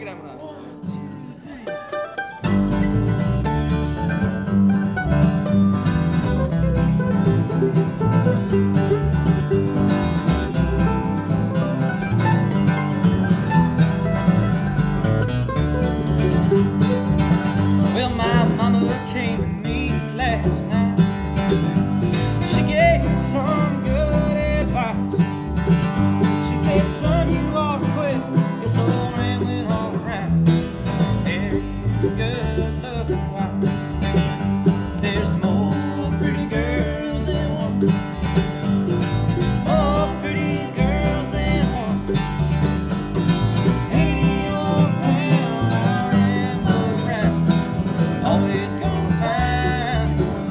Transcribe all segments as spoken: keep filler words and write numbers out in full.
it out. One, two, three. Well, my mama came to me last night. She gave me some good advice. She said, son, you ought to quit this old rambling all around. Very good looking wife. There's more pretty girls than one. More pretty girls than one. Any old town I ramble around, always gonna find one.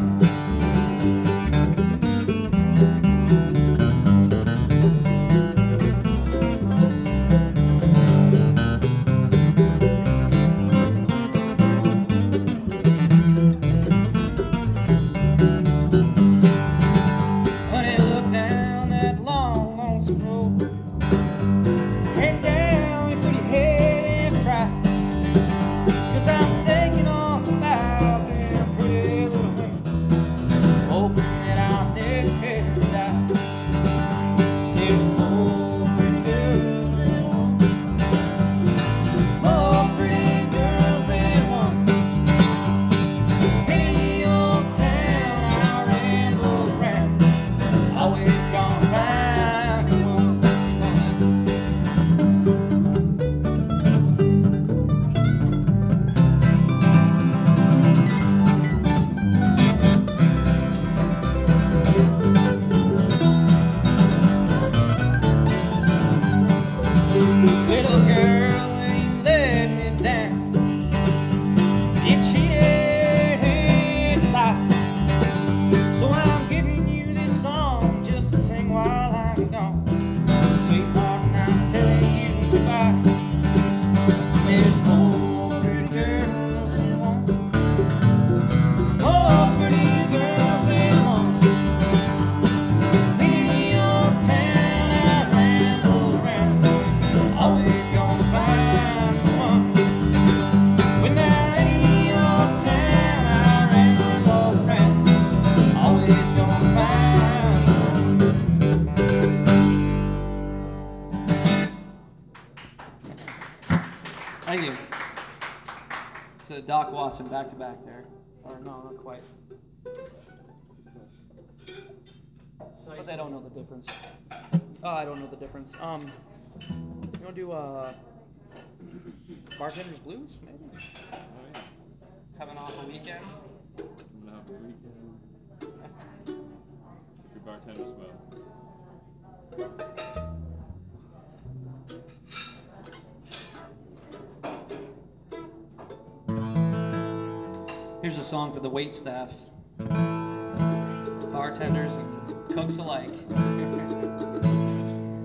Honey, look down that long, lonesome road. Head down and put your head and cry. Cause I'm thinking all about them pretty little women, hoping that I'll never die. There's more pretty girls than one. More pretty girls than one. Any old town I ramble around, always gonna find me one. Little girl, when you let me down, you cheated and lied. So I'm giving you this song just to sing while I'm gone. Sweetheart, and I'm telling you goodbye. There's more pretty girls than one. More pretty girls than one. Any old town I ramble around, always gonna find one. When that any old town I ramble around, always gonna find one. Thank you. So Doc Watson back to back there. Or no, not quite. But they don't know the difference. Oh, I don't know the difference. Um, you want to do uh, Bartender's Blues, maybe? Oh, yeah. Coming off a weekend. Coming off a weekend. If your bartender's well. Here's a song for the wait staff, bartenders and cooks alike.